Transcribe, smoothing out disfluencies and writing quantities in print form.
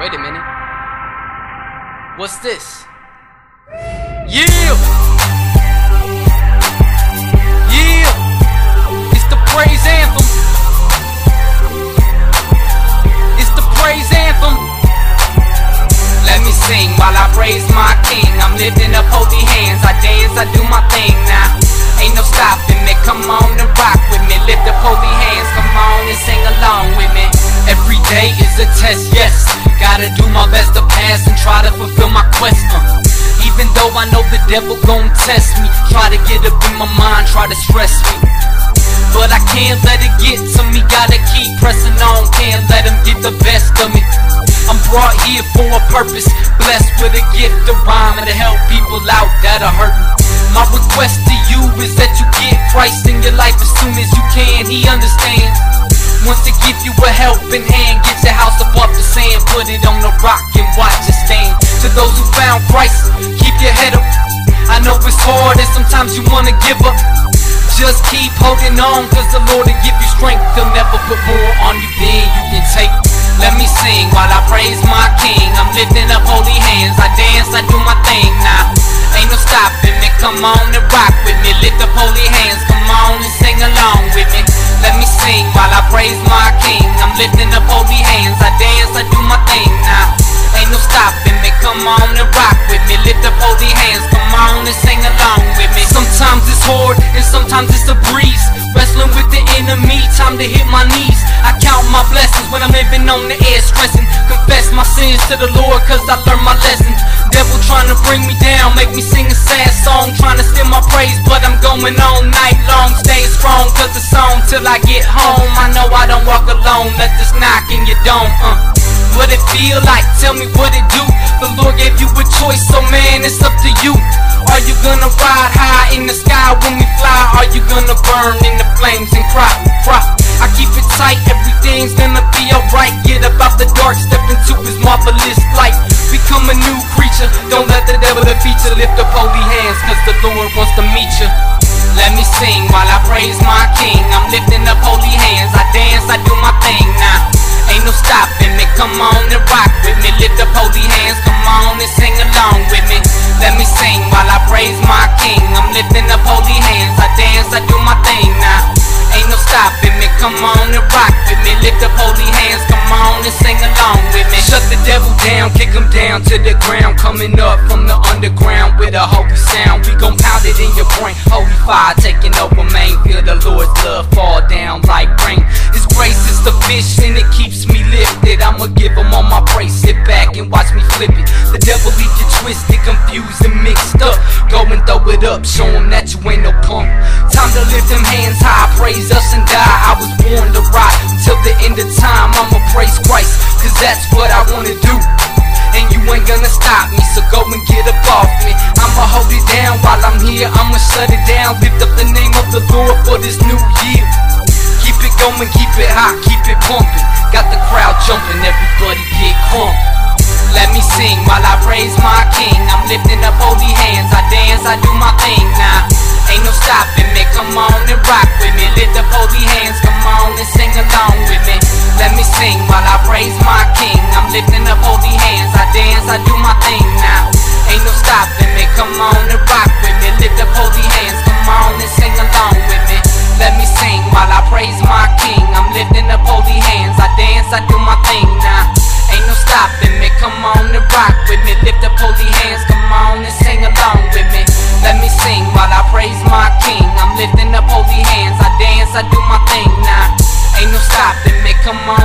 Wait a minute. What's this? Yeah! Yeah! It's the praise anthem. It's the praise anthem. Let me sing while I praise my King. I'm lifting up holy hands. I dance, I do my thing now. Ain't no stopping me. Come on and rock with me. Lift up holy hands. Come on and sing along with me. Every day is a test, yes. Gotta do my best to pass and try to fulfill my quest. Even though I know the devil gon' test me, try to get up in my mind, try to stress me, but I can't let it get to me. Gotta keep pressing on, can't let him get the best of me. I'm brought here for a purpose, blessed with a gift to rhyme and to help people out that are hurting. My request to you is that you get Christ in your life as soon as you can. He understands. Wants to give you a helping hand. Get your house up off the sand, put it on the rock and watch it stand. To those who found Christ, keep your head up. I know it's hard and sometimes you wanna give up. Just keep holding on, cause the Lord will give you strength. He'll never put more on you than you can take. Let me sing while I praise my King. I'm lifting up holy hands. I dance, I do my thing now. Ain't no stopping me. Come on and rock with me. Lift up holy hands. Come on and sing along with me. Let me sing while I praise my King. I'm lifting up holy hands. I dance, I do my thing now. Ain't no stopping me. Come on and rock with me. Lift up holy hands. Come on and sing along with me. Sometimes it's hard and sometimes it's a breeze. Wrestling with the enemy, time to hit my knees. I count my blessings when I'm living on the edge, stressing. Confess my sins to the Lord cause I learned my lesson. Devil trying to bring me down, make me sing a sad song, trying to steal my praise, but I'm going all night long. Staying strong cause it's on till I get home. I know I don't walk alone, let this knock in your dome. What it feel like? Tell me what it do. The Lord gave you a choice, so man, it's up to you. Are you gonna ride high in the sky when we fly? Are you gonna burn in the flames and cry? I keep it tight, everything's gonna be alright. Get up out the dark, step into his marvelous light. Become a new creature, don't let the devil defeat you. Lift up holy hands, cause the Lord wants to meet you. Let me sing while I praise my King. I'm lifting up holy hands. I dance, I do my thing now. Ain't no stopping me. Come on and rock with me. Lift up holy hands. Come on and sing along with me. Let me sing while I praise my King. I'm lifting up holy hands. I dance, I do my thing now. Ain't no stopping me. Come on and rock with me. Lift up holy hands. Come on and sing along with me. Shut the devil down, kick him down to the ground. Coming up from the underground with a holy sound. We gon' pound it in your brain. Holy fire taking over main. Feel the Lord's love fall down like rain. His grace is the fish and it keeps me lifted. I'ma give him all my praise. Sit back and watch me flip it. The devil leave you twisted, confused and mixed up. Go and throw it up, show him that you ain't no punk. Time to lift them hands high, praise us and die. I was born to ride till the end of time. I'ma praise Christ, cause that's what I wanna do. And you ain't gonna stop me, so go and get up off me. I'ma hold it down while I'm here, I'ma shut it down. Lift up the name of the Lord for this new year. Keep it going, keep it hot, keep it pumping. Got the crowd jumping, everybody get crunk. Let me sing while I praise my King. I'm lifting up holy hands. I dance, I do my thing now. Ain't no stopping me. Come on and rock with me. Lift up holy hands. Come on and sing along with me. Let me sing while I praise my King. I'm lifting up holy hands. I dance, I do my thing now. Ain't no stopping me. Come on and rock with me. Lift up holy hands. Come on and sing along with me. Let me sing while I praise my King. I'm lifting up holy hands. I dance, I do my thing now. Ain't no stopping me. Come on and rock with me. Lift up holy hands. Come on and sing along with me. Let me sing while I praise my King. I'm lifting up holy hands. I dance, I do my thing now. Ain't no stopping me. Come on